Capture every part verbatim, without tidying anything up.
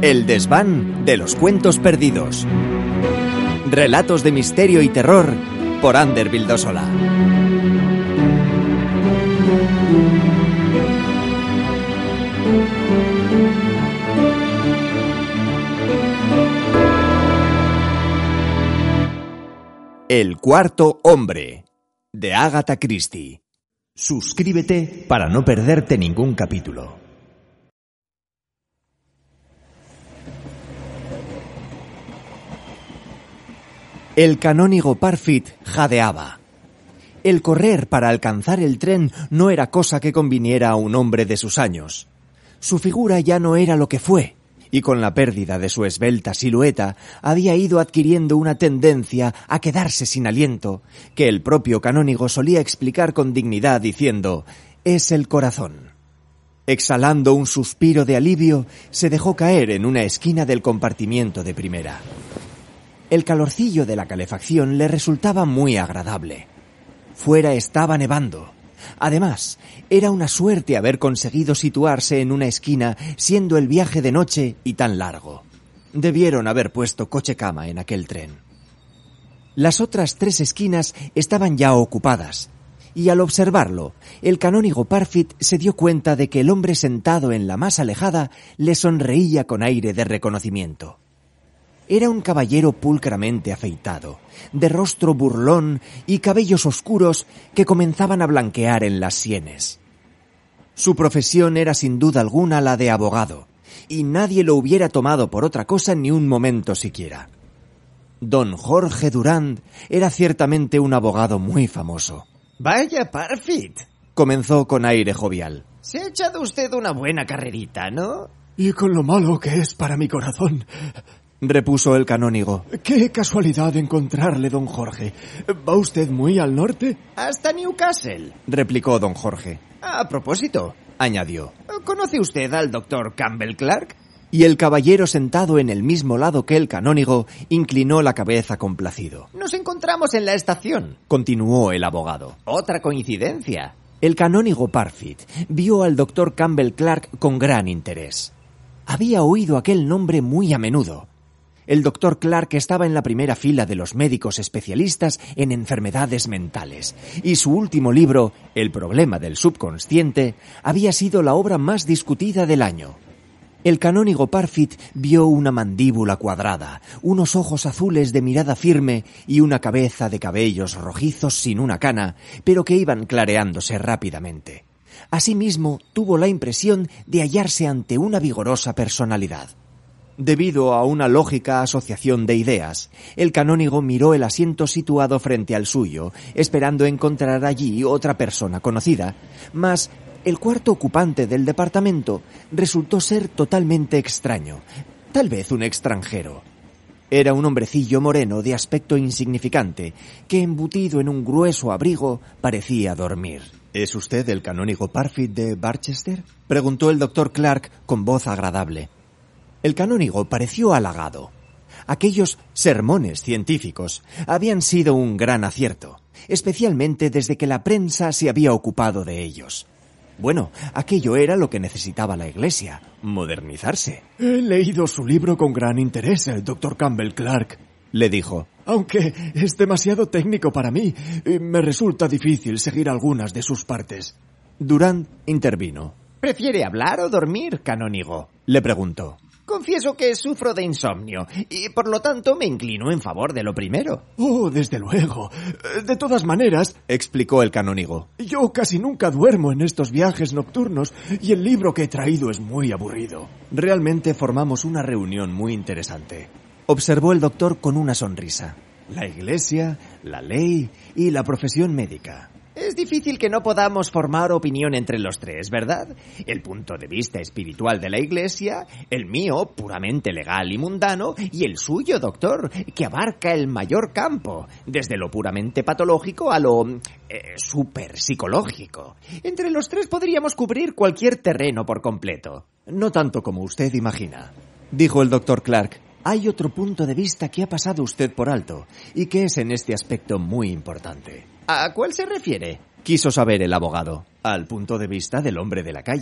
El desván de los cuentos perdidos. Relatos de misterio y terror por Ander Vildósola. El cuarto hombre, de Agatha Christie. Suscríbete para no perderte ningún capítulo. El canónigo Parfitt jadeaba. El correr para alcanzar el tren no era cosa que conviniera a un hombre de sus años. Su figura ya no era lo que fue, y con la pérdida de su esbelta silueta había ido adquiriendo una tendencia a quedarse sin aliento, que el propio canónigo solía explicar con dignidad diciendo: «Es el corazón». Exhalando un suspiro de alivio, se dejó caer en una esquina del compartimiento de primera. El calorcillo de la calefacción le resultaba muy agradable. Fuera estaba nevando. Además, era una suerte haber conseguido situarse en una esquina siendo el viaje de noche y tan largo. Debieron haber puesto coche-cama en aquel tren. Las otras tres esquinas estaban ya ocupadas, y al observarlo, el canónigo Parfitt se dio cuenta de que el hombre sentado en la más alejada le sonreía con aire de reconocimiento. Era un caballero pulcramente afeitado, de rostro burlón y cabellos oscuros que comenzaban a blanquear en las sienes. Su profesión era sin duda alguna la de abogado, y nadie lo hubiera tomado por otra cosa ni un momento siquiera. Don Jorge Durand era ciertamente un abogado muy famoso. «Vaya, Parfitt», comenzó con aire jovial. «Se ha echado usted una buena carrerita, ¿no?» «Y con lo malo que es para mi corazón», repuso el canónigo. «Qué casualidad encontrarle, don Jorge. ¿Va usted muy al norte?» «Hasta Newcastle», replicó don Jorge. «A propósito», añadió, ¿conoce usted al doctor Campbell Clark?» Y el caballero sentado en el mismo lado que el canónigo inclinó la cabeza complacido. «Nos encontramos en la estación», continuó el abogado. «Otra coincidencia». El canónigo Parfitt vio al doctor Campbell Clark con gran interés. Había oído aquel nombre muy a menudo. El doctor Clark estaba en la primera fila de los médicos especialistas en enfermedades mentales, y su último libro, El problema del subconsciente, había sido la obra más discutida del año. El canónigo Parfitt vio una mandíbula cuadrada, unos ojos azules de mirada firme y una cabeza de cabellos rojizos sin una cana, pero que iban clareándose rápidamente. Asimismo, tuvo la impresión de hallarse ante una vigorosa personalidad. Debido a una lógica asociación de ideas, el canónigo miró el asiento situado frente al suyo, esperando encontrar allí otra persona conocida, mas el cuarto ocupante del departamento resultó ser totalmente extraño, tal vez un extranjero. Era un hombrecillo moreno de aspecto insignificante, que embutido en un grueso abrigo parecía dormir. «¿Es usted el canónigo Parfitt de Barchester?», preguntó el doctor Clark con voz agradable. El canónigo pareció halagado. Aquellos sermones científicos habían sido un gran acierto, especialmente desde que la prensa se había ocupado de ellos. Bueno, aquello era lo que necesitaba la Iglesia, modernizarse. «He leído su libro con gran interés, el doctor Campbell Clark», le dijo. «Aunque es demasiado técnico para mí, me resulta difícil seguir algunas de sus partes». Durand intervino. «¿Prefiere hablar o dormir, canónigo?», le preguntó. «Confieso que sufro de insomnio y por lo tanto me inclino en favor de lo primero». «Oh, desde luego. De todas maneras», explicó el canónigo, «yo casi nunca duermo en estos viajes nocturnos y el libro que he traído es muy aburrido». «Realmente formamos una reunión muy interesante», observó el doctor con una sonrisa. «La Iglesia, la ley y la profesión médica». Es difícil que no podamos formar opinión entre los tres, ¿verdad? El punto de vista espiritual de la Iglesia, el mío, puramente legal y mundano, y el suyo, doctor, que abarca el mayor campo, desde lo puramente patológico a lo eh, superpsicológico. Entre los tres podríamos cubrir cualquier terreno por completo. No tanto como usted imagina, dijo el doctor Clark. Hay otro punto de vista que ha pasado usted por alto y que es en este aspecto muy importante. ¿A cuál se refiere? Quiso saber el abogado. Al punto de vista del hombre de la calle.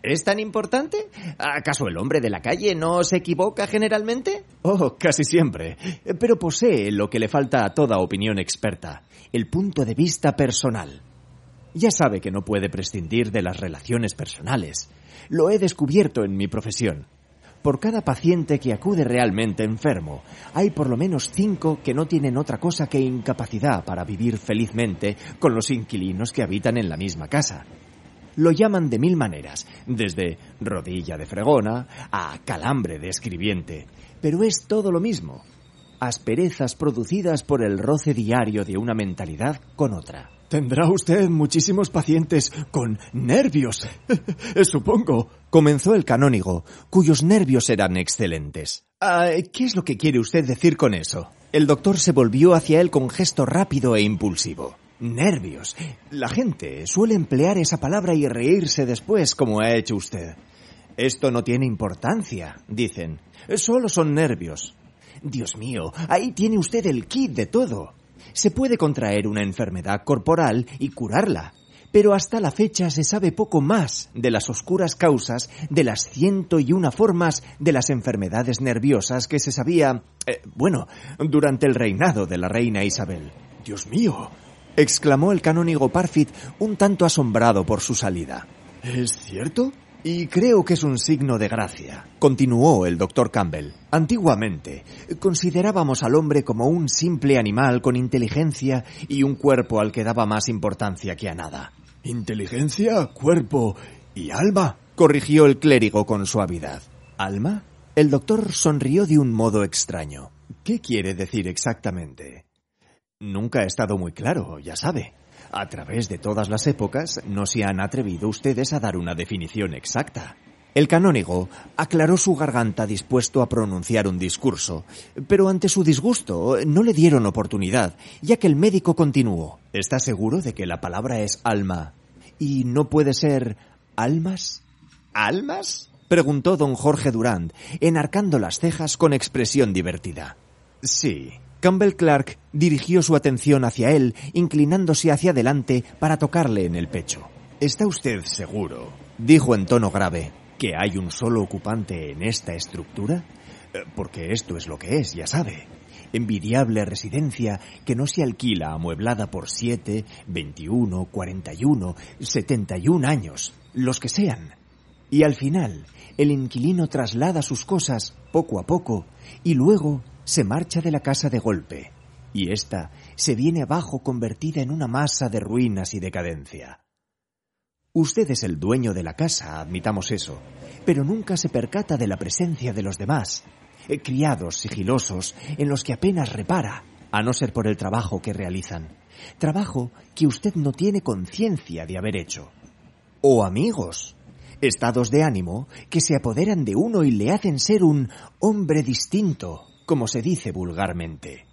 ¿Es tan importante? ¿Acaso el hombre de la calle no se equivoca generalmente? Oh, casi siempre. Pero posee lo que le falta a toda opinión experta, el punto de vista personal. Ya sabe que no puede prescindir de las relaciones personales. Lo he descubierto en mi profesión. Por cada paciente que acude realmente enfermo, hay por lo menos cinco que no tienen otra cosa que incapacidad para vivir felizmente con los inquilinos que habitan en la misma casa. Lo llaman de mil maneras, desde rodilla de fregona a calambre de escribiente, pero es todo lo mismo. Asperezas producidas por el roce diario de una mentalidad con otra. Tendrá usted muchísimos pacientes con nervios, supongo. Comenzó el canónigo, cuyos nervios eran excelentes. Ah, ¿qué es lo que quiere usted decir con eso? El doctor se volvió hacia él con gesto rápido e impulsivo. Nervios. La gente suele emplear esa palabra y reírse después, como ha hecho usted. Esto no tiene importancia, dicen. Solo son nervios. Dios mío, ahí tiene usted el kit de todo. Se puede contraer una enfermedad corporal y curarla, pero hasta la fecha se sabe poco más de las oscuras causas de las ciento y una formas de las enfermedades nerviosas que se sabía, eh, bueno, durante el reinado de la reina Isabel. Dios mío, exclamó el canónigo Parfitt, un tanto asombrado por su salida. ¿Es cierto? Y creo que es un signo de gracia, continuó el doctor Campbell. Antiguamente, considerábamos al hombre como un simple animal con inteligencia y un cuerpo al que daba más importancia que a nada. ¿Inteligencia, cuerpo y alma?, corrigió el clérigo con suavidad. ¿Alma? El doctor sonrió de un modo extraño. ¿Qué quiere decir exactamente? Nunca ha estado muy claro, ya sabe. A través de todas las épocas no se han atrevido ustedes a dar una definición exacta. El canónigo aclaró su garganta dispuesto a pronunciar un discurso, pero ante su disgusto no le dieron oportunidad, ya que el médico continuó. ¿Está seguro de que la palabra es alma y no puede ser almas? ¿Almas?, preguntó don Jorge Durand, enarcando las cejas con expresión divertida. Sí. Campbell Clark dirigió su atención hacia él, inclinándose hacia adelante para tocarle en el pecho. ¿Está usted seguro?, dijo en tono grave, ¿que hay un solo ocupante en esta estructura? Porque esto es lo que es, ya sabe. Envidiable residencia que no se alquila amueblada por siete, veintiuno, cuarenta y uno, setenta y un años, los que sean. Y al final, el inquilino traslada sus cosas poco a poco y luego se marcha de la casa de golpe, y ésta se viene abajo convertida en una masa de ruinas y decadencia. Usted es el dueño de la casa, admitamos eso, pero nunca se percata de la presencia de los demás, eh, criados sigilosos en los que apenas repara, a no ser por el trabajo que realizan, trabajo que usted no tiene conciencia de haber hecho. O amigos, estados de ánimo que se apoderan de uno y le hacen ser un hombre distinto, como se dice vulgarmente.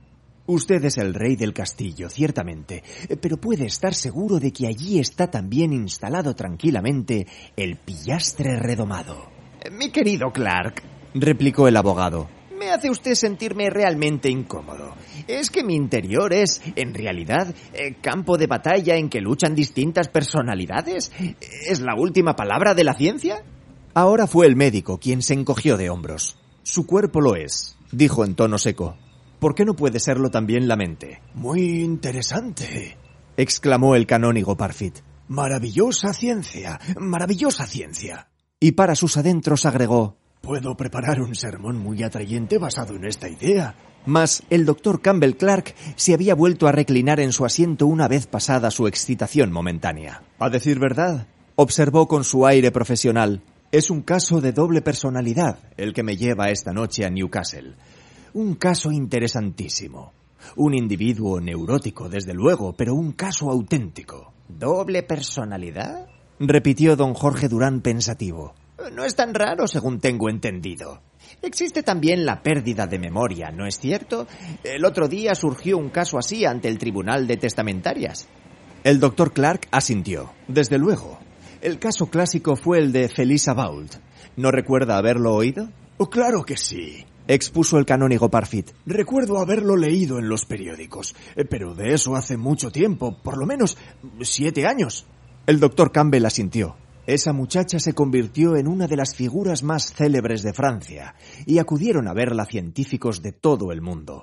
Usted es el rey del castillo, ciertamente, pero puede estar seguro de que allí está también instalado tranquilamente el pillastre redomado. Mi querido Clark, replicó el abogado, me hace usted sentirme realmente incómodo. ¿Es que mi interior es, en realidad, eh, campo de batalla en que luchan distintas personalidades? ¿Es la última palabra de la ciencia? Ahora fue el médico quien se encogió de hombros. Su cuerpo lo es, dijo en tono seco. ¿Por qué no puede serlo también la mente? Muy interesante, exclamó el canónigo Parfitt. Maravillosa ciencia, maravillosa ciencia. Y para sus adentros agregó: puedo preparar un sermón muy atrayente basado en esta idea. Mas el doctor Campbell Clark se había vuelto a reclinar en su asiento una vez pasada su excitación momentánea. A decir verdad, observó con su aire profesional, es un caso de doble personalidad el que me lleva esta noche a Newcastle. Un caso interesantísimo. Un individuo neurótico, desde luego, pero un caso auténtico. ¿Doble personalidad?, repitió don Jorge Durand pensativo. No es tan raro, según tengo entendido. Existe también la pérdida de memoria, ¿no es cierto? El otro día surgió un caso así ante el Tribunal de Testamentarias. El doctor Clark asintió. Desde luego. El caso clásico fue el de Felisa Bault. ¿No recuerda haberlo oído? Oh, claro que sí, expuso el canónigo Parfitt. Recuerdo haberlo leído en los periódicos, pero de eso hace mucho tiempo, por lo menos siete años. El doctor Campbell asintió. Esa muchacha se convirtió en una de las figuras más célebres de Francia y acudieron a verla científicos de todo el mundo.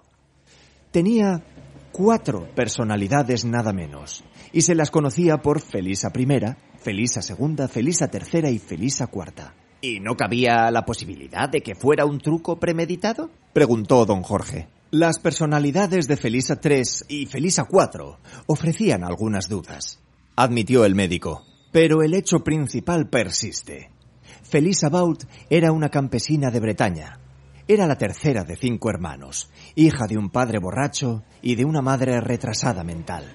Tenía cuatro personalidades nada menos, y se las conocía por Felisa primera, Felisa segunda, Felisa tercera y Felisa cuarta. ¿Y no cabía la posibilidad de que fuera un truco premeditado?, preguntó don Jorge. Las personalidades de Felisa tres y Felisa cuatro ofrecían algunas dudas, admitió el médico. Pero el hecho principal persiste. Felisa Bault era una campesina de Bretaña. Era la tercera de cinco hermanos, hija de un padre borracho y de una madre retrasada mental.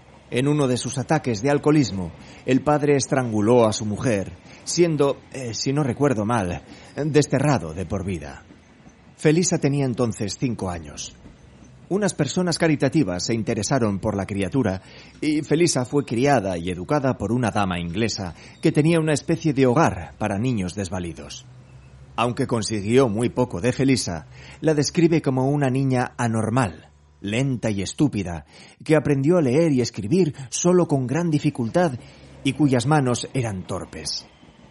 En uno de sus ataques de alcoholismo, el padre estranguló a su mujer, siendo, eh, si no recuerdo mal, desterrado de por vida. Felisa tenía entonces cinco años. Unas personas caritativas se interesaron por la criatura y Felisa fue criada y educada por una dama inglesa que tenía una especie de hogar para niños desvalidos. Aunque consiguió muy poco de Felisa, la describe como una niña anormal, lenta y estúpida, que aprendió a leer y escribir solo con gran dificultad y cuyas manos eran torpes.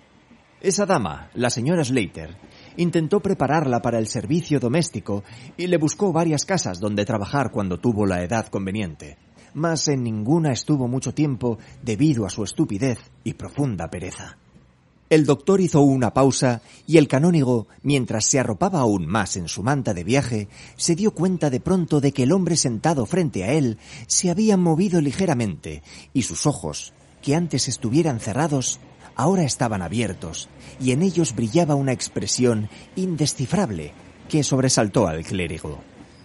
Esa dama, la señora Slater, intentó prepararla para el servicio doméstico y le buscó varias casas donde trabajar cuando tuvo la edad conveniente, mas en ninguna estuvo mucho tiempo debido a su estupidez y profunda pereza. El doctor hizo una pausa y el canónigo, mientras se arropaba aún más en su manta de viaje, se dio cuenta de pronto de que el hombre sentado frente a él se había movido ligeramente y sus ojos, que antes estuvieran cerrados, ahora estaban abiertos, y en ellos brillaba una expresión indescifrable que sobresaltó al clérigo.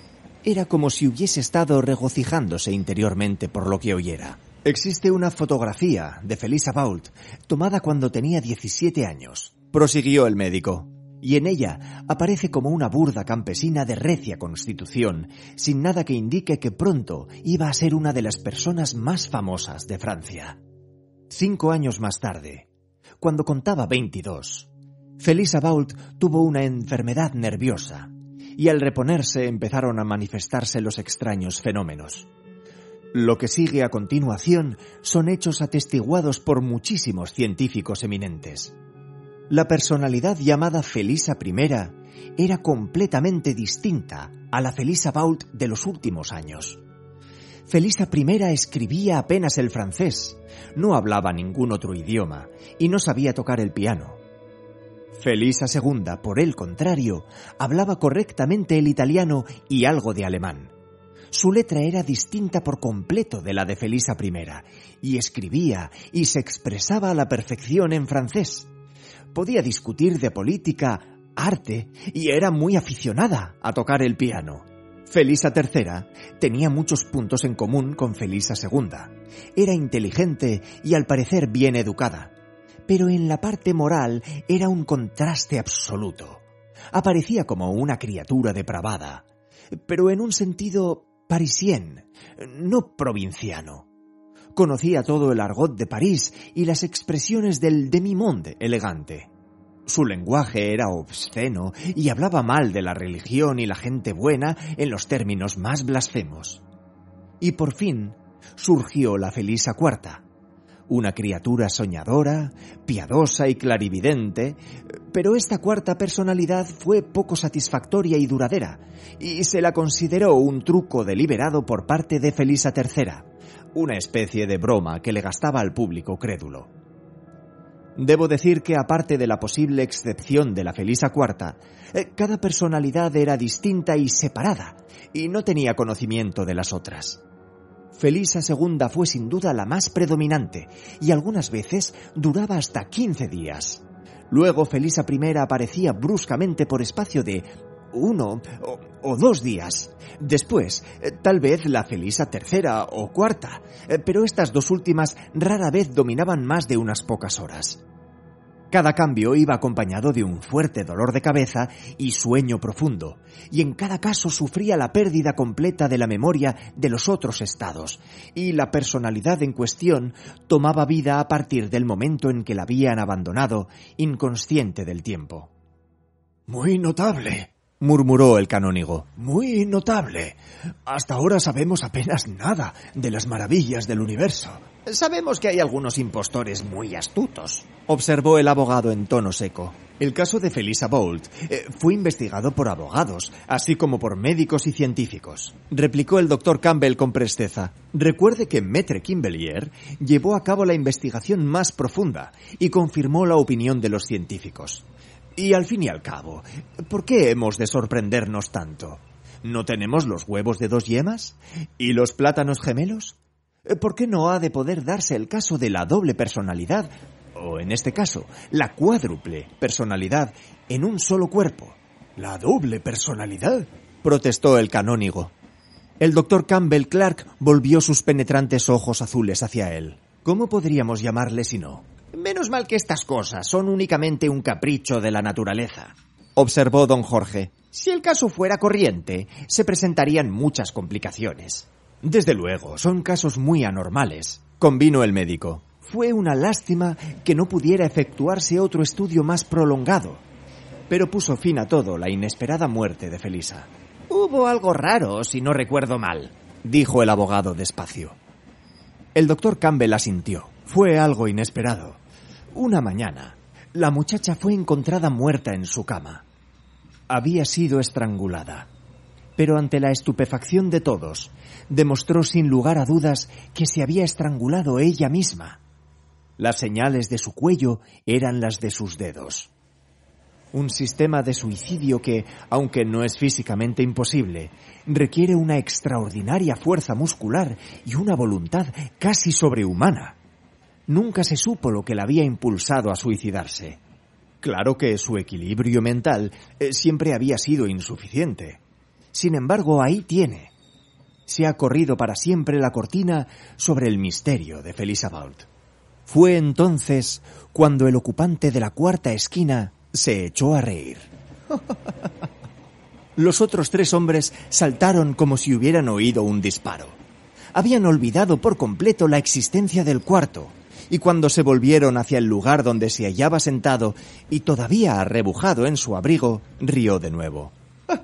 Era como si hubiese estado regocijándose interiormente por lo que oyera. Existe una fotografía de Felisa Bault tomada cuando tenía diecisiete años, prosiguió el médico, y en ella aparece como una burda campesina de recia constitución, sin nada que indique que pronto iba a ser una de las personas más famosas de Francia. Cinco años más tarde, cuando contaba veintidós, Felisa Bault tuvo una enfermedad nerviosa y al reponerse empezaron a manifestarse los extraños fenómenos. Lo que sigue a continuación son hechos atestiguados por muchísimos científicos eminentes. La personalidad llamada Felisa primera era completamente distinta a la Felisa Bault de los últimos años. Felisa primera escribía apenas el francés, no hablaba ningún otro idioma y no sabía tocar el piano. Felisa segunda, por el contrario, hablaba correctamente el italiano y algo de alemán. Su letra era distinta por completo de la de Felisa primera y escribía y se expresaba a la perfección en francés. Podía discutir de política, arte y era muy aficionada a tocar el piano. Felisa tercera tenía muchos puntos en común con Felisa segunda. Era inteligente y al parecer bien educada, pero en la parte moral era un contraste absoluto. Aparecía como una criatura depravada, pero en un sentido parisien, no provinciano. Conocía todo el argot de París y las expresiones del demi-monde elegante. Su lenguaje era obsceno y hablaba mal de la religión y la gente buena en los términos más blasfemos. Y por fin surgió la Felisa cuarta, una criatura soñadora, piadosa y clarividente, pero esta cuarta personalidad fue poco satisfactoria y duradera, y se la consideró un truco deliberado por parte de Felisa tercera, una especie de broma que le gastaba al público crédulo. Debo decir que, aparte de la posible excepción de la Felisa cuarta, cada personalidad era distinta y separada, y no tenía conocimiento de las otras. Felisa segunda fue sin duda la más predominante, y algunas veces duraba hasta quince días. Luego Felisa primera aparecía bruscamente por espacio de uno o, o dos días. Después, tal vez la Felisa tercera o cuarta, pero estas dos últimas rara vez dominaban más de unas pocas horas. Cada cambio iba acompañado de un fuerte dolor de cabeza y sueño profundo, y en cada caso sufría la pérdida completa de la memoria de los otros estados, y la personalidad en cuestión tomaba vida a partir del momento en que la habían abandonado, inconsciente del tiempo. «Muy notable», murmuró el canónigo. «Muy notable. Hasta ahora sabemos apenas nada de las maravillas del universo». Sabemos que hay algunos impostores muy astutos, observó el abogado en tono seco. El caso de Felisa Bolt eh, fue investigado por abogados, así como por médicos y científicos, replicó el doctor Campbell con presteza. Recuerde que Maître Quimbellier llevó a cabo la investigación más profunda y confirmó la opinión de los científicos. Y al fin y al cabo, ¿por qué hemos de sorprendernos tanto? ¿No tenemos los huevos de dos yemas? ¿Y los plátanos gemelos? ¿Por qué no ha de poder darse el caso de la doble personalidad, o en este caso, la cuádruple personalidad, en un solo cuerpo? ¿La doble personalidad?, protestó el canónigo. El doctor Campbell Clark volvió sus penetrantes ojos azules hacia él. ¿Cómo podríamos llamarle si no? Menos mal que estas cosas son únicamente un capricho de la naturaleza, observó don Jorge. Si el caso fuera corriente, se presentarían muchas complicaciones. Desde luego, son casos muy anormales, convino el médico. Fue una lástima que no pudiera efectuarse otro estudio más prolongado, pero puso fin a todo la inesperada muerte de Felisa. Hubo algo raro, si no recuerdo mal, dijo el abogado despacio. El doctor Campbell asintió. Fue algo inesperado. Una mañana, la muchacha fue encontrada muerta en su cama. Había sido estrangulada. Pero ante la estupefacción de todos, demostró sin lugar a dudas que se había estrangulado ella misma. Las señales de su cuello eran las de sus dedos. Un sistema de suicidio que, aunque no es físicamente imposible, requiere una extraordinaria fuerza muscular y una voluntad casi sobrehumana. Nunca se supo lo que la había impulsado a suicidarse. Claro que su equilibrio mental eh, siempre había sido insuficiente. Sin embargo, ahí tiene. Se ha corrido para siempre la cortina sobre el misterio de Felisa Bolt. Fue entonces cuando el ocupante de la cuarta esquina se echó a reír. Los otros tres hombres saltaron como si hubieran oído un disparo. Habían olvidado por completo la existencia del cuarto, y cuando se volvieron hacia el lugar donde se hallaba sentado y todavía arrebujado en su abrigo, rió de nuevo.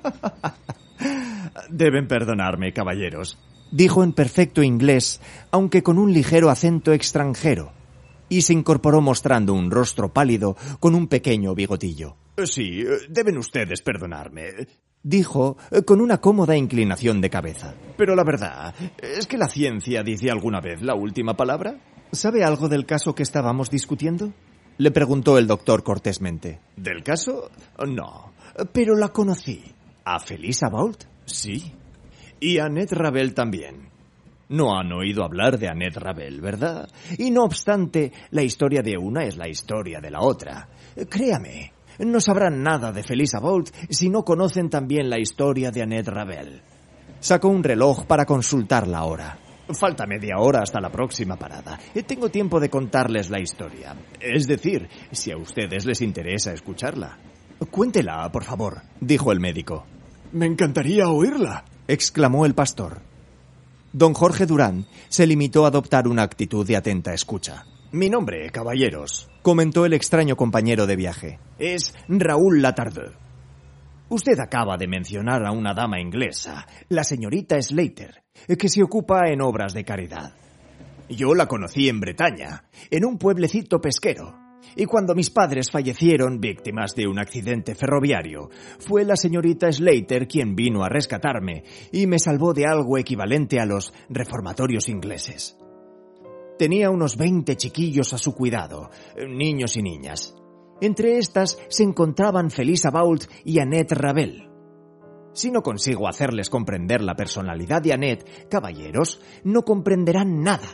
Deben perdonarme, caballeros, dijo en perfecto inglés, aunque con un ligero acento extranjero, y se incorporó mostrando un rostro pálido con un pequeño bigotillo. Sí, deben ustedes perdonarme, dijo con una cómoda inclinación de cabeza. Pero la verdad, ¿es que la ciencia dice alguna vez la última palabra? ¿Sabe algo del caso que estábamos discutiendo?, le preguntó el doctor cortésmente. ¿Del caso? No, pero la conocí. ¿A Felisa Bolt? Sí. Y a Annette Ravel también. No han oído hablar de Annette Ravel, ¿verdad? Y no obstante, la historia de una es la historia de la otra. Créame, no sabrán nada de Felisa Bolt si no conocen también la historia de Annette Ravel. Sacó un reloj para consultar la hora. Falta media hora hasta la próxima parada. Tengo tiempo de contarles la historia. Es decir, si a ustedes les interesa escucharla. Cuéntela, por favor, dijo el médico. Me encantaría oírla, exclamó el pastor. Don Jorge Durán se limitó a adoptar una actitud de atenta escucha. Mi nombre, caballeros, comentó el extraño compañero de viaje, es Raúl Latardeux. Usted acaba de mencionar a una dama inglesa, la señorita Slater, que se ocupa en obras de caridad. Yo la conocí en Bretaña, en un pueblecito pesquero. Y cuando mis padres fallecieron víctimas de un accidente ferroviario, fue la señorita Slater quien vino a rescatarme y me salvó de algo equivalente a los reformatorios ingleses. Tenía unos veinte chiquillos a su cuidado, niños y niñas. Entre estas se encontraban Felisa Bolt y Annette Ravel. Si no consigo hacerles comprender la personalidad de Annette, caballeros, no comprenderán nada.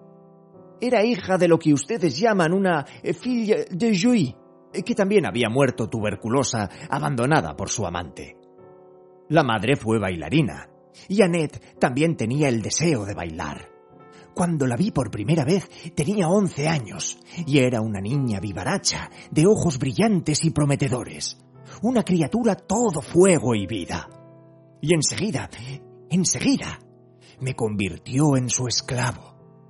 Era hija de lo que ustedes llaman una fille de jouy, que también había muerto tuberculosa, abandonada por su amante. La madre fue bailarina, y Annette también tenía el deseo de bailar. Cuando la vi por primera vez tenía once años, y era una niña vivaracha, de ojos brillantes y prometedores. Una criatura todo fuego y vida. Y enseguida, enseguida, me convirtió en su esclavo.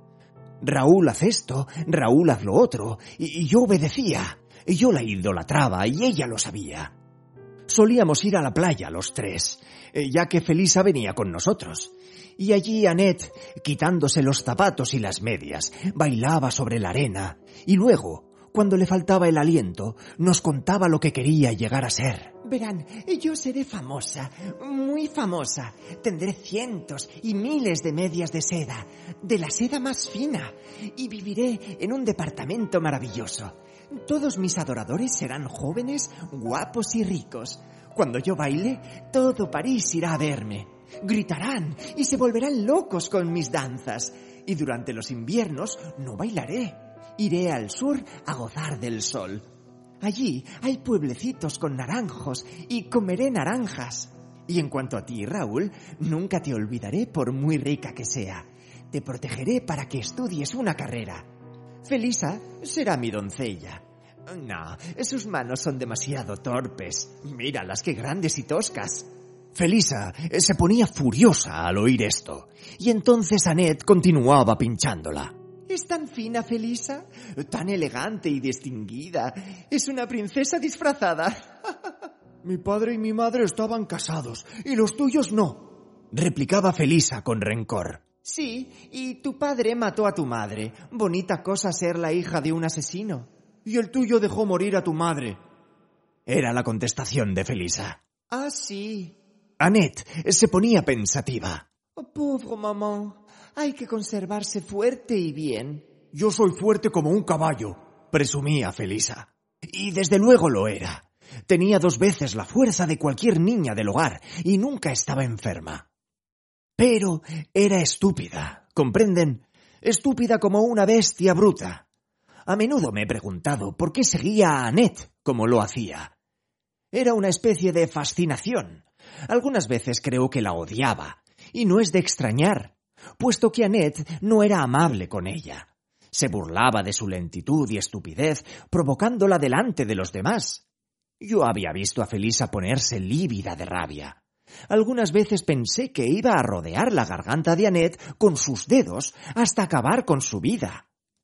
Raúl haz esto, Raúl haz lo otro, y yo obedecía. Yo la idolatraba y ella lo sabía. Solíamos ir a la playa los tres, ya que Felisa venía con nosotros. Y allí Annette, quitándose los zapatos y las medias, bailaba sobre la arena y luego, cuando le faltaba el aliento, nos contaba lo que quería llegar a ser. Verán, yo seré famosa, muy famosa. Tendré cientos y miles de medias de seda, de la seda más fina, y viviré en un departamento maravilloso. Todos mis adoradores serán jóvenes, guapos y ricos. Cuando yo baile, todo París irá a verme. Gritarán y se volverán locos con mis danzas. Y durante los inviernos no bailaré. Iré al sur a gozar del sol. Allí hay pueblecitos con naranjos y comeré naranjas. Y en cuanto a ti, Raúl, nunca te olvidaré por muy rica que sea. Te protegeré para que estudies una carrera. Felisa será mi doncella. No, sus manos son demasiado torpes. Míralas, qué grandes y toscas. Felisa se ponía furiosa al oír esto, y entonces Annette continuaba pinchándola. Es tan fina, Felisa, tan elegante y distinguida. Es una princesa disfrazada. Mi padre y mi madre estaban casados, y los tuyos no, replicaba Felisa con rencor. Sí, y tu padre mató a tu madre. Bonita cosa ser la hija de un asesino. Y el tuyo dejó morir a tu madre. Era la contestación de Felisa. Ah, sí. Annette se ponía pensativa. Oh, pobre mamá. Hay que conservarse fuerte y bien. Yo soy fuerte como un caballo, presumía Felisa. Y desde luego lo era. Tenía dos veces la fuerza de cualquier niña del hogar y nunca estaba enferma. Pero era estúpida, ¿comprenden? Estúpida como una bestia bruta. A menudo me he preguntado por qué seguía a Annette como lo hacía. Era una especie de fascinación. Algunas veces creo que la odiaba, y no es de extrañar, puesto que Annette no era amable con ella. Se burlaba de su lentitud y estupidez, provocándola delante de los demás. Yo había visto a Felisa ponerse lívida de rabia. Algunas veces pensé que iba a rodear la garganta de Annette con sus dedos hasta acabar con su vida.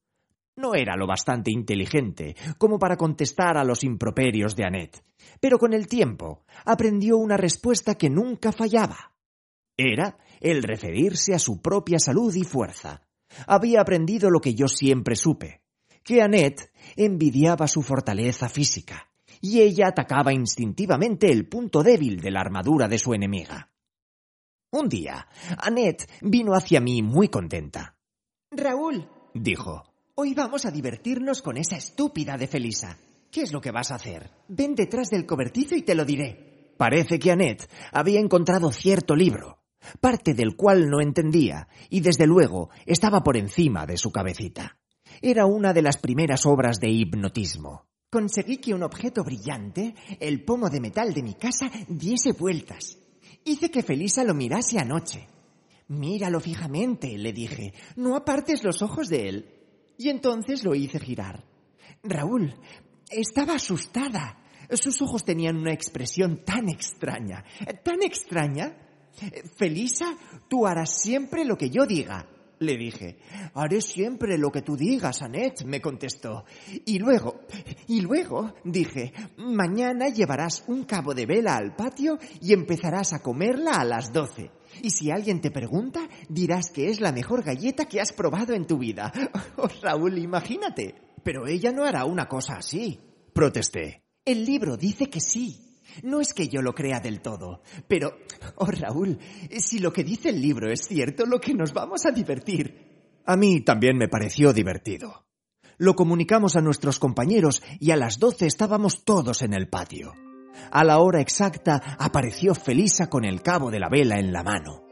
No era lo bastante inteligente como para contestar a los improperios de Annette, pero con el tiempo aprendió una respuesta que nunca fallaba. Era el referirse a su propia salud y fuerza. Había aprendido lo que yo siempre supe, que Annette envidiaba su fortaleza física, y ella atacaba instintivamente el punto débil de la armadura de su enemiga. Un día, Annette vino hacia mí muy contenta. «Raúl», dijo, «hoy vamos a divertirnos con esa estúpida de Felisa. ¿Qué es lo que vas a hacer? Ven detrás del cobertizo y te lo diré». Parece que Annette había encontrado cierto libro, parte del cual no entendía, y desde luego estaba por encima de su cabecita. Era una de las primeras obras de hipnotismo. Conseguí que un objeto brillante, el pomo de metal de mi casa, diese vueltas. Hice que Felisa lo mirase anoche. «Míralo fijamente», le dije, «no apartes los ojos de él». Y entonces lo hice girar. Raúl, estaba asustada. Sus ojos tenían una expresión tan extraña, tan extraña. «Felisa, tú harás siempre lo que yo diga», le dije. «Haré siempre lo que tú digas, Annette», me contestó. Y luego, y luego, dije, «mañana llevarás un cabo de vela al patio y empezarás a comerla a las doce. Y si alguien te pregunta, dirás que es la mejor galleta que has probado en tu vida». Oh, Raúl, imagínate. «Pero ella no hará una cosa así», protesté. «El libro dice que sí. No es que yo lo crea del todo, pero, oh Raúl, si lo que dice el libro es cierto, lo que nos vamos a divertir». A mí también me pareció divertido. Lo comunicamos a nuestros compañeros y a las doce estábamos todos en el patio. A la hora exacta apareció Felisa con el cabo de la vela en la mano.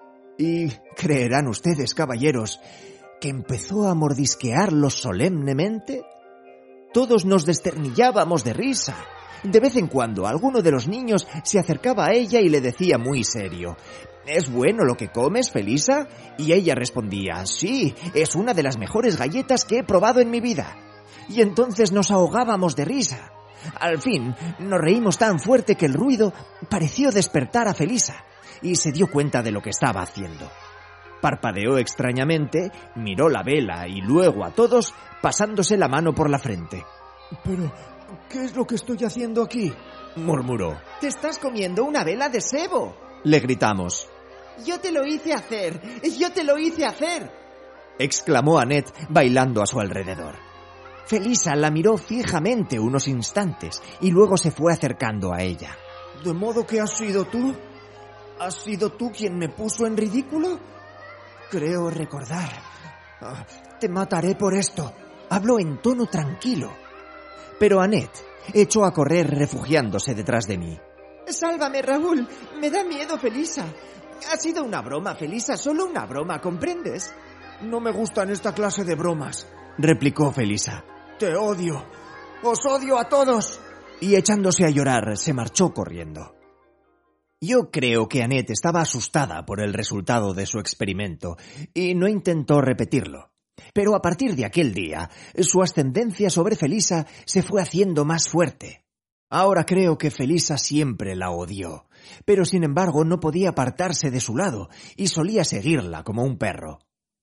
Y creerán ustedes, caballeros, que empezó a mordisquearlo solemnemente. Todos nos desternillábamos de risa. De vez en cuando alguno de los niños se acercaba a ella y le decía muy serio: «¿Es bueno lo que comes, Felisa?» Y ella respondía: «Sí, es una de las mejores galletas que he probado en mi vida». Y entonces nos ahogábamos de risa. Al fin nos reímos tan fuerte que el ruido pareció despertar a Felisa y se dio cuenta de lo que estaba haciendo. Parpadeó extrañamente, miró la vela y luego a todos pasándose la mano por la frente. Pero, ¿Qué es lo que estoy haciendo aquí?, murmuró. ¡Te estás comiendo una vela de sebo!, le gritamos. ¡Yo te lo hice hacer! ¡Yo te lo hice hacer!, exclamó Annette bailando a su alrededor. Felisa la miró fijamente unos instantes y luego se fue acercando a ella. ¿De modo que has sido tú? ¿Has sido tú quien me puso en ridículo? Creo recordar. Ah, te mataré por esto. Habló en tono tranquilo. Pero Annette echó a correr refugiándose detrás de mí. ¡Sálvame, Raúl! ¡Me da miedo, Felisa! Ha sido una broma, Felisa, solo una broma, ¿comprendes? No me gustan esta clase de bromas, replicó Felisa. Te odio. ¡Os odio a todos! Y echándose a llorar, se marchó corriendo. Yo creo que Annette estaba asustada por el resultado de su experimento y no intentó repetirlo. Pero a partir de aquel día, su ascendencia sobre Felisa se fue haciendo más fuerte. Ahora creo que Felisa siempre la odió, pero sin embargo no podía apartarse de su lado y solía seguirla como un perro.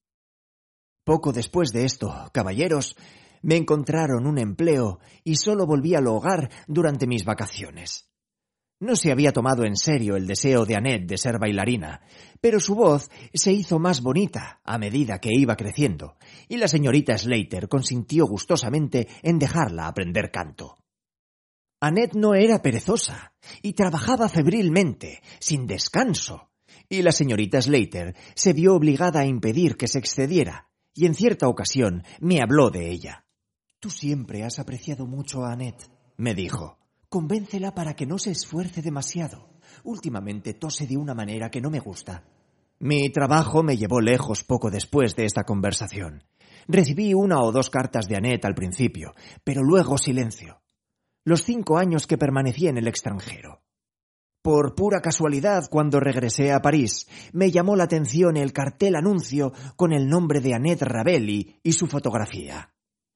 Poco después de esto, caballeros, me encontraron un empleo y solo volví al hogar durante mis vacaciones. No se había tomado en serio el deseo de Annette de ser bailarina, pero su voz se hizo más bonita a medida que iba creciendo, y la señorita Slater consintió gustosamente en dejarla aprender canto. Annette no era perezosa y trabajaba febrilmente, sin descanso, y la señorita Slater se vio obligada a impedir que se excediera, y en cierta ocasión me habló de ella. «Tú siempre has apreciado mucho a Annette», me dijo. «Convéncela para que no se esfuerce demasiado. Últimamente tose de una manera que no me gusta». Mi trabajo me llevó lejos poco después de esta conversación. Recibí una o dos cartas de Annette al principio, pero luego silencio. Los cinco años que permanecí en el extranjero. Por pura casualidad, cuando regresé a París, me llamó la atención el cartel anuncio con el nombre de Annette Ravelli y su fotografía.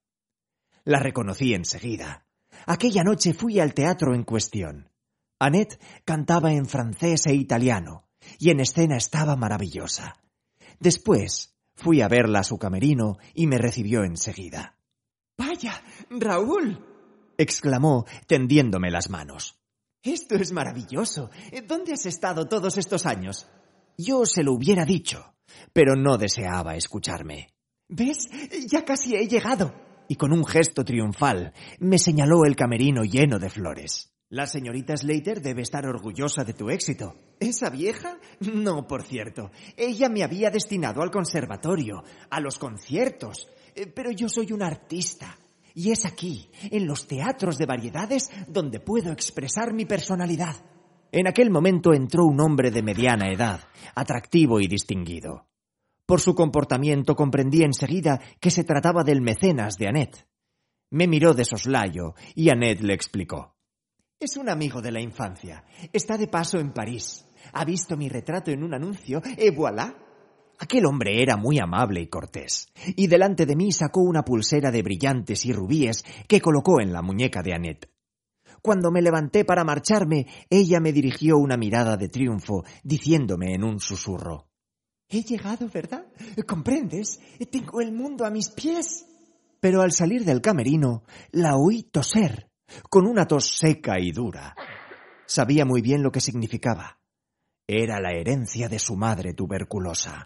La reconocí enseguida. Aquella noche fui al teatro en cuestión. Annette cantaba en francés e italiano, y en escena estaba maravillosa. Después fui a verla a su camerino y me recibió enseguida. ¡Vaya, Raúl!, exclamó tendiéndome las manos. «Esto es maravilloso. ¿Dónde has estado todos estos años?» Yo se lo hubiera dicho, pero no deseaba escucharme. «¿Ves? Ya casi he llegado». Y con un gesto triunfal me señaló el camerino lleno de flores. «La señorita Slater debe estar orgullosa de tu éxito». ¿Esa vieja? No, por cierto. Ella me había destinado al conservatorio, a los conciertos. Pero yo soy un artista. Y es aquí, en los teatros de variedades, donde puedo expresar mi personalidad. En aquel momento entró un hombre de mediana edad, atractivo y distinguido. Por su comportamiento comprendí enseguida que se trataba del mecenas de Annette. Me miró de soslayo y Annette le explicó. «Es un amigo de la infancia. Está de paso en París. Ha visto mi retrato en un anuncio et voilà». Aquel hombre era muy amable y cortés, y delante de mí sacó una pulsera de brillantes y rubíes que colocó en la muñeca de Annette. Cuando me levanté para marcharme, ella me dirigió una mirada de triunfo, diciéndome en un susurro. «He llegado, ¿verdad? ¿Comprendes? Tengo el mundo a mis pies». Pero al salir del camerino, la oí toser, con una tos seca y dura. Sabía muy bien lo que significaba. Era la herencia de su madre tuberculosa.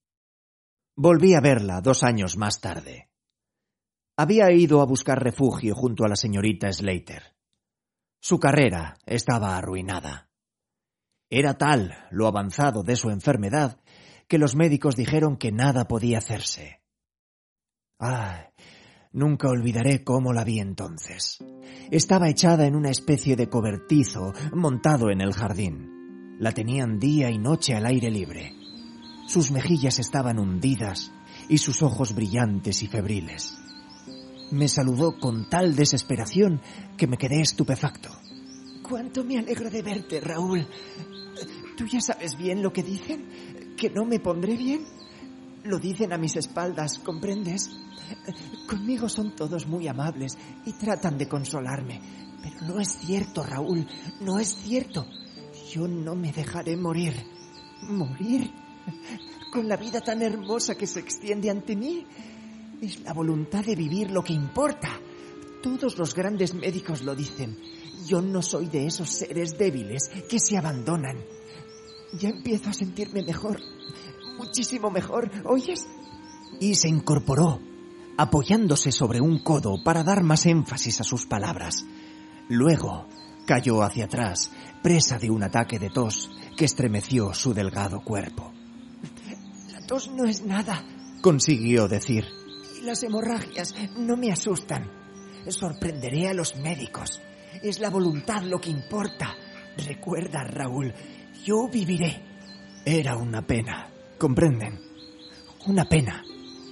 Volví a verla dos años más tarde. Había ido a buscar refugio junto a la señorita Slater. Su carrera estaba arruinada. Era tal lo avanzado de su enfermedad que los médicos dijeron que nada podía hacerse. Ah, nunca olvidaré cómo la vi entonces. Estaba echada en una especie de cobertizo montado en el jardín. La tenían día y noche al aire libre. Sus mejillas estaban hundidas y sus ojos brillantes y febriles. Me saludó con tal desesperación que me quedé estupefacto. «Cuánto me alegro de verte, Raúl. ¿Tú ya sabes bien lo que dicen? ¿Que no me pondré bien? Lo dicen a mis espaldas, ¿comprendes? Conmigo son todos muy amables y tratan de consolarme. Pero no es cierto, Raúl, no es cierto. Yo no me dejaré morir. ¿Morir? Con la vida tan hermosa que se extiende ante mí. Es la voluntad de vivir lo que importa. Todos los grandes médicos lo dicen. Yo no soy de esos seres débiles que se abandonan. Ya empiezo a sentirme mejor. Muchísimo mejor, ¿oyes? Y se incorporó, apoyándose sobre un codo para dar más énfasis a sus palabras. Luego cayó hacia atrás, presa de un ataque de tos que estremeció su delgado cuerpo. La tos no es nada, consiguió decir. Y las hemorragias no me asustan. Sorprenderé a los médicos. Es la voluntad lo que importa. Recuerda, Raúl, yo viviré. Era una pena, ¿comprenden? Una pena.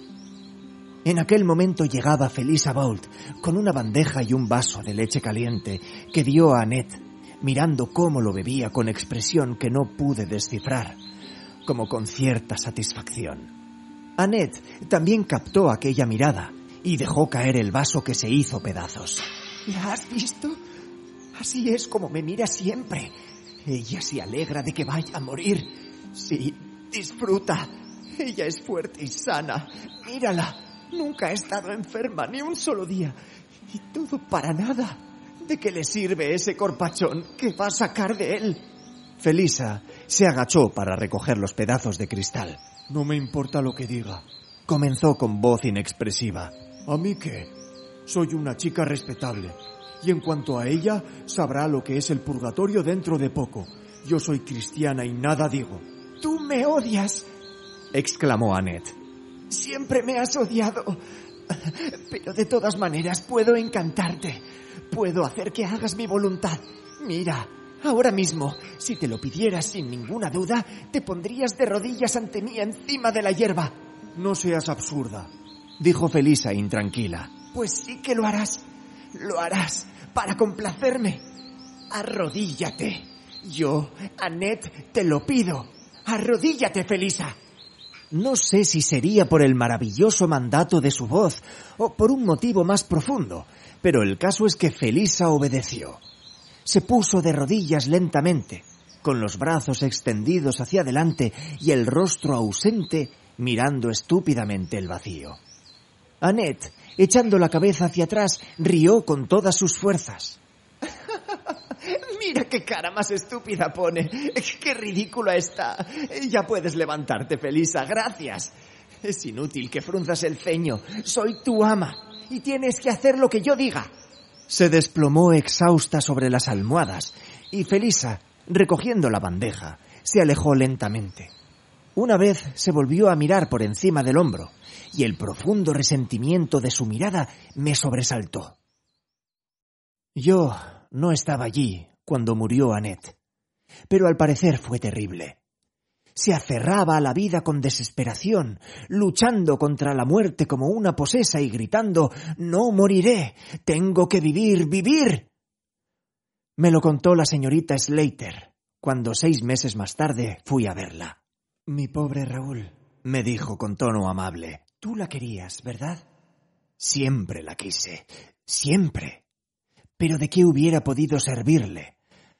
En aquel momento llegaba Felisa Bolt con una bandeja y un vaso de leche caliente que dio a Annette, mirando cómo lo bebía con expresión que no pude descifrar, como con cierta satisfacción. Annette también captó aquella mirada y dejó caer el vaso que se hizo pedazos. ¿La has visto? Así es como me mira siempre. Ella se alegra de que vaya a morir. Sí, disfruta. Ella es fuerte y sana. Mírala. Nunca ha estado enferma ni un solo día. Y todo para nada. ¿De qué le sirve ese corpachón que va a sacar de él? Felisa se agachó para recoger los pedazos de cristal. No me importa lo que diga, comenzó con voz inexpresiva. ¿A mí qué? Soy una chica respetable. Y en cuanto a ella, sabrá lo que es el purgatorio dentro de poco. Yo soy cristiana y nada digo. ¡Tú me odias!, exclamó Annette. Siempre me has odiado. Pero de todas maneras puedo encantarte. Puedo hacer que hagas mi voluntad. Mira, ahora mismo, si te lo pidieras sin ninguna duda, te pondrías de rodillas ante mí encima de la hierba. No seas absurda, dijo Felisa intranquila. Pues sí que lo harás. Lo harás para complacerme. Arrodíllate. Yo, Annette, te lo pido. Arrodíllate, Felisa. No sé si sería por el maravilloso mandato de su voz o por un motivo más profundo, pero el caso es que Felisa obedeció. Se puso de rodillas lentamente, con los brazos extendidos hacia adelante y el rostro ausente, mirando estúpidamente el vacío. Annette, echando la cabeza hacia atrás, rió con todas sus fuerzas. Mira qué cara más estúpida pone. Qué ridícula está. Ya puedes levantarte, Felisa. Gracias. Es inútil que frunzas el ceño. Soy tu ama y tienes que hacer lo que yo diga. Se desplomó exhausta sobre las almohadas y Felisa, recogiendo la bandeja, se alejó lentamente. Una vez se volvió a mirar por encima del hombro y el profundo resentimiento de su mirada me sobresaltó. Yo no estaba allí cuando murió Annette, pero al parecer fue terrible. Se aferraba a la vida con desesperación, luchando contra la muerte como una posesa y gritando: «¡No moriré! ¡Tengo que vivir, vivir!». Me lo contó la señorita Slater, cuando seis meses más tarde fui a verla. «Mi pobre Raúl», me dijo con tono amable. «Tú la querías, ¿verdad?». «Siempre la quise, siempre. Pero ¿de qué hubiera podido servirle?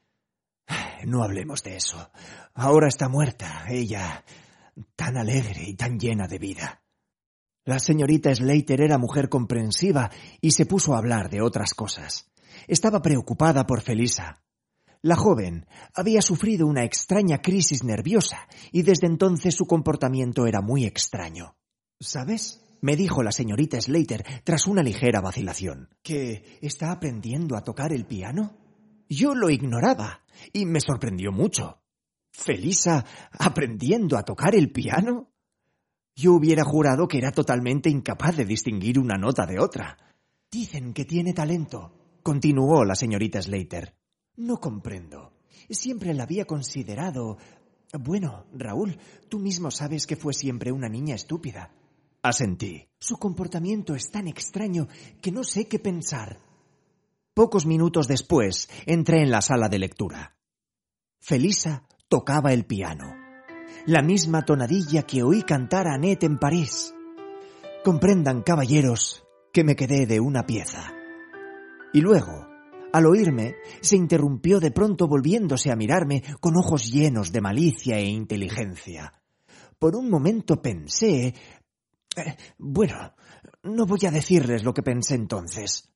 No hablemos de eso. Ahora está muerta, ella, tan alegre y tan llena de vida». La señorita Slater era mujer comprensiva y se puso a hablar de otras cosas. Estaba preocupada por Felisa. La joven había sufrido una extraña crisis nerviosa y desde entonces su comportamiento era muy extraño. «¿Sabes?», me dijo la señorita Slater tras una ligera vacilación. «¿Que está aprendiendo a tocar el piano?». Yo lo ignoraba y me sorprendió mucho. ¿Felisa aprendiendo a tocar el piano? Yo hubiera jurado que era totalmente incapaz de distinguir una nota de otra. «Dicen que tiene talento», continuó la señorita Slater. «No comprendo. Siempre la había considerado... Bueno, Raúl, tú mismo sabes que fue siempre una niña estúpida». Asentí. «Su comportamiento es tan extraño que no sé qué pensar». Pocos minutos después entré en la sala de lectura. Felisa tocaba el piano. La misma tonadilla que oí cantar a Annette en París. Comprendan, caballeros, que me quedé de una pieza. Y luego, al oírme, se interrumpió de pronto volviéndose a mirarme con ojos llenos de malicia e inteligencia. Por un momento pensé... Eh, bueno, no voy a decirles lo que pensé entonces.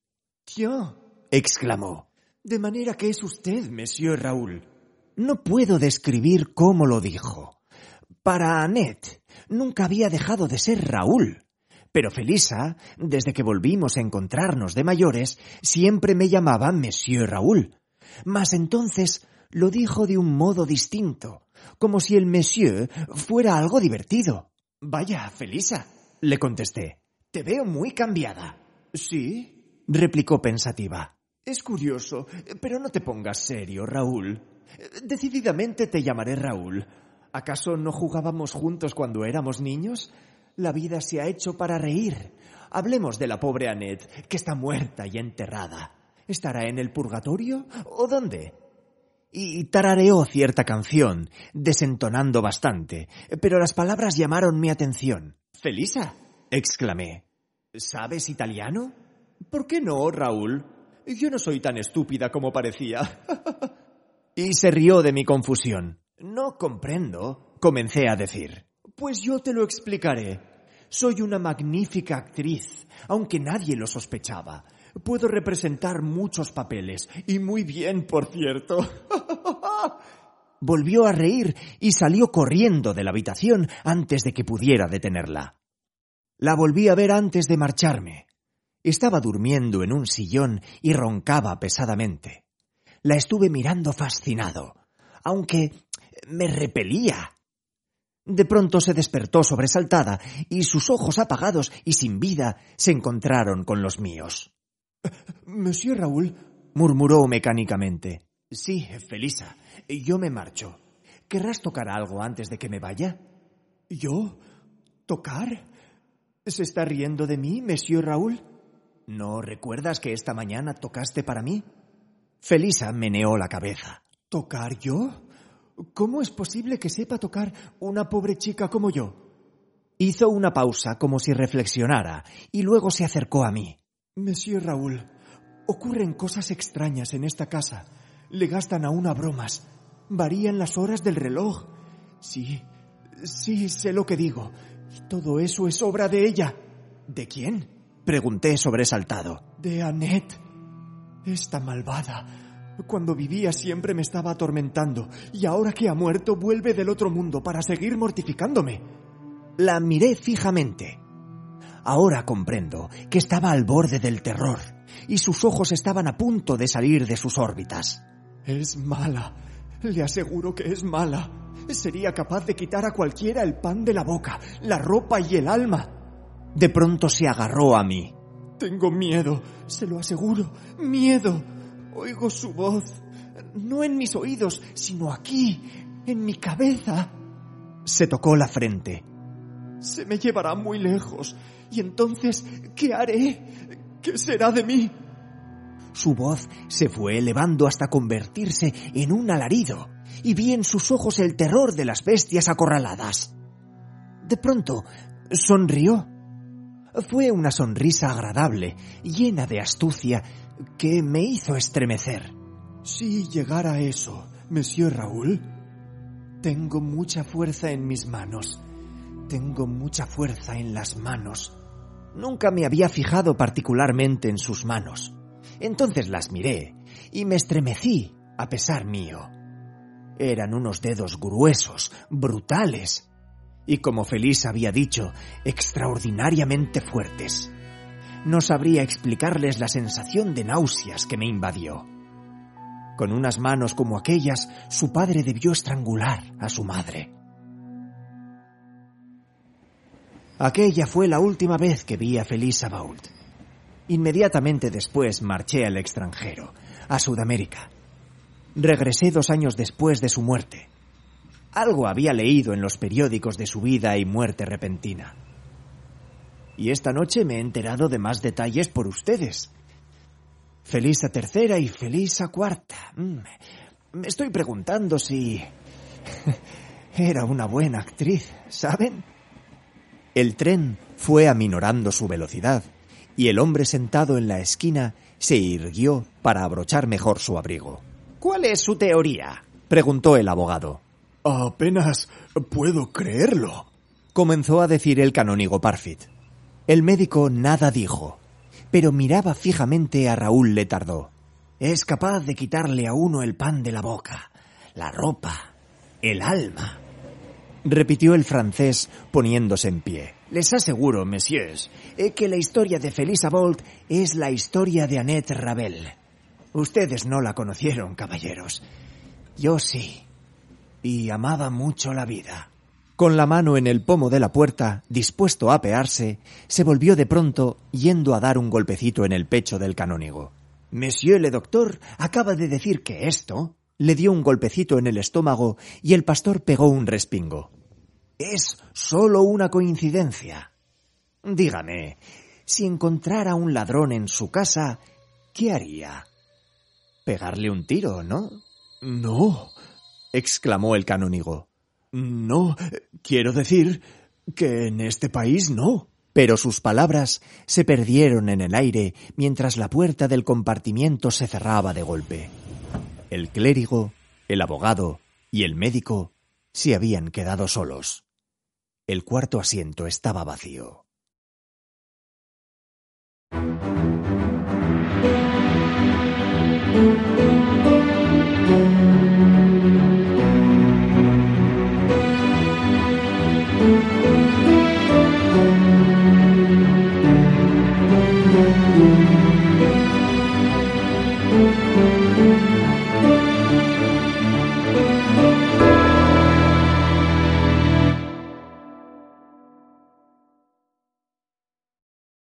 Tiens, exclamó. de manera que es usted, Monsieur Raúl. No puedo describir cómo lo dijo. Para Annette nunca había dejado de ser Raúl. Pero Felisa, desde que volvimos a encontrarnos de mayores, siempre me llamaba Monsieur Raúl. Mas entonces lo dijo de un modo distinto, como si el Monsieur fuera algo divertido. Vaya, Felisa, le contesté. te veo muy cambiada. ¿Sí? Replicó pensativa. Es curioso, pero no te pongas serio, Raúl. Decididamente te llamaré Raúl. ¿Acaso no jugábamos juntos cuando éramos niños? La vida se ha hecho para reír. Hablemos de la pobre Annette, que está muerta y enterrada. ¿Estará en el purgatorio o dónde? Y tarareó cierta canción, desentonando bastante, pero las palabras llamaron mi atención. «Felisa», exclamé. «¿sabes italiano?» «¿Por qué no, Raúl? Yo no soy tan estúpida como parecía». Y se rió de mi confusión. «No comprendo», comencé a decir. «Pues yo te lo explicaré. Soy una magnífica actriz, aunque nadie lo sospechaba. Puedo representar muchos papeles, y muy bien, por cierto». Volvió a reír y salió corriendo de la habitación antes de que pudiera detenerla. La volví a ver antes de marcharme. Estaba durmiendo en un sillón y roncaba pesadamente. La estuve mirando fascinado, aunque me repelía. De pronto se despertó sobresaltada y sus ojos apagados y sin vida se encontraron con los míos. «Monsieur Raúl», murmuró mecánicamente. «Sí, Felisa, yo me marcho. ¿Querrás tocar algo antes de que me vaya?» «¿Yo? ¿Tocar? ¿Se está riendo de mí, Monsieur Raúl? ¿No recuerdas que esta mañana tocaste para mí?» Felisa meneó la cabeza. ¿Tocar yo? ¿Cómo es posible que sepa tocar una pobre chica como yo? Hizo una pausa como si reflexionara y luego se acercó a mí. Monsieur Raúl, ocurren cosas extrañas en esta casa. Le gastan a una bromas. Varían las horas del reloj. Sí, sí, sé lo que digo. Y todo eso es obra de ella. ¿De quién?, pregunté sobresaltado. De Annette. Esta malvada. Cuando vivía siempre me estaba atormentando, y ahora que ha muerto vuelve del otro mundo para seguir mortificándome. La miré fijamente. Ahora comprendo que estaba al borde del terror, y sus ojos estaban a punto de salir de sus órbitas. Es mala, le aseguro que es mala. Sería capaz de quitar a cualquiera el pan de la boca, la ropa y el alma. De pronto se agarró a mí. Tengo miedo, se lo aseguro, miedo. Oigo su voz, no en mis oídos, sino aquí, en mi cabeza. Se tocó la frente. Se me llevará muy lejos, y entonces, ¿qué haré? ¿Qué será de mí? Su voz se fue elevando hasta convertirse en un alarido, y vi en sus ojos el terror de las bestias acorraladas. De pronto, sonrió. Fue una sonrisa agradable, llena de astucia, que me hizo estremecer. Si llegara a eso, Monsieur Raúl, tengo mucha fuerza en mis manos. Tengo mucha fuerza en las manos. Nunca me había fijado particularmente en sus manos. Entonces las miré y me estremecí a pesar mío. Eran unos dedos gruesos, brutales, y como Felisa había dicho, extraordinariamente fuertes. No sabría explicarles la sensación de náuseas que me invadió. Con unas manos como aquellas, su padre debió estrangular a su madre. Aquella fue la última vez que vi a Felisa Vault. Inmediatamente después marché al extranjero, a Sudamérica. Regresé dos años después de su muerte. Algo había leído en los periódicos de su vida y muerte repentina. Y esta noche me he enterado de más detalles por ustedes. Felisa tercera y Felisa cuarta. Me estoy preguntando si... era una buena actriz, ¿saben? El tren fue aminorando su velocidad y el hombre sentado en la esquina se irguió para abrochar mejor su abrigo. ¿Cuál es su teoría?, preguntó el abogado. Apenas puedo creerlo, comenzó a decir el canónigo Parfit. El médico nada dijo, pero miraba fijamente a Raúl Letardó. Es capaz de quitarle a uno el pan de la boca, la ropa, el alma, repitió el francés poniéndose en pie. Les aseguro, messieurs, que la historia de Felisa Bolt es la historia de Annette Ravel. Ustedes no la conocieron, caballeros. Yo sí. Y amaba mucho la vida. Con la mano en el pomo de la puerta, dispuesto a apearse, se volvió de pronto, yendo a dar un golpecito en el pecho del canónigo. Monsieur le doctor acaba de decir que esto... Le dio un golpecito en el estómago y el pastor pegó un respingo. Es solo una coincidencia. Dígame, si encontrara un ladrón en su casa, ¿qué haría? Pegarle un tiro, ¿no? No, exclamó el canónigo. No, quiero decir que en este país no. Pero sus palabras se perdieron en el aire mientras la puerta del compartimiento se cerraba de golpe. El clérigo, el abogado y el médico se habían quedado solos. El cuarto asiento estaba vacío. Thank you.